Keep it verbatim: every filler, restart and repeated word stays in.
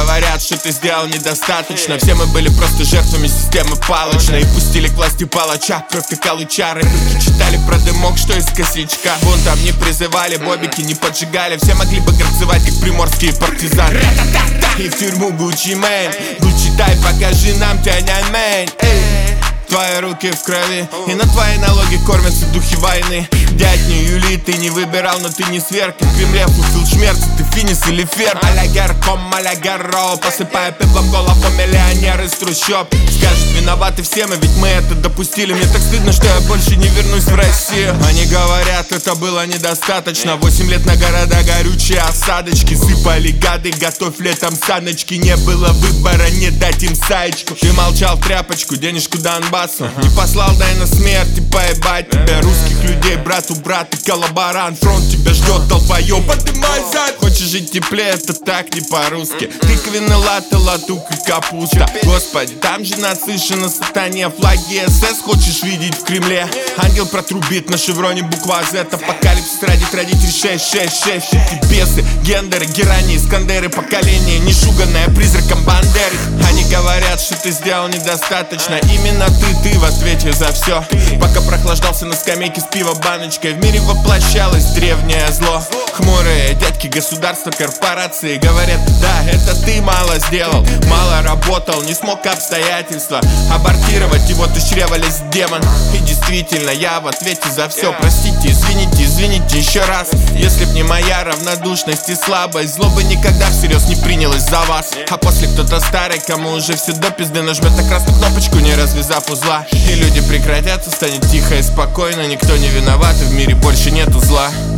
говорят, что ты сделал недостаточно. Все мы были просто жертвами системы палочной. И пустили к власти палача, кровь как алучары. Читали про дымок, что из косячка. Вон там не призывали, бобики не поджигали. Все могли бы горцевать, как приморские партизаны. И в тюрьму Гуччи Мэн. Гуччи тай, покажи нам Тяньаньмэнь. Твои руки в крови, и на твои налоги кормятся духи войны. Дядь, не Юли, ты не выбирал, но ты не сверх. В Кремле фуфил шмерц, ты финис или фер. Алягер ком, алягер роу, посыпая пеплом голову миллионер из трущоб. Скажут, виноваты все мы, ведь мы это допустили. Мне так стыдно, что я больше не вернусь в Россию. Они говорят, это было недостаточно. Восемь лет на города горючие осадочки. Сыпали гады, готовь летом саночки. Не было выбора, не дать им саечку. Ты молчал в тряпочку, денежку Донбассу. Не послал, дай на смерти, поебать тебя. Русских людей, брату брат, ты коллаборант. Фронт тебя ждет, долбоёб, поднимай зад. Хочешь жить теплее, это так не по-русски. Тыквенный латте, латук и капуста. Господи, там же насыщено сатане. Флаги СС хочешь видеть в Кремле? Ангел протрубит на шевроне буква Z. Апокалипсис родит родитель шесть шесть шесть. Эти бесы, гендеры, герани, искандеры. Поколение, нешуганное призраком Бандеры. Они говорят, что ты сделал недостаточно. Именно ты Ты в ответе за все. Пока прохлаждался на скамейке с пива баночкой, в мире воплощалось древнее зло. Хмурые дядьки государства, корпорации говорят: да, это ты мало сделал, мало работал, не смог обстоятельства абортировать, и вот из чрева лез демон. И действительно, я в ответе за все. Простите, извините, извините еще раз. Если б не моя равнодушность и слабость, зло бы никогда всерьез не принялось за вас. А после кто-то старый, кому уже все до пизды, нажмет на красную кнопочку, не развязав узла. И люди прекратятся, станет тихо и спокойно. Никто не виноват, и в мире больше нету зла.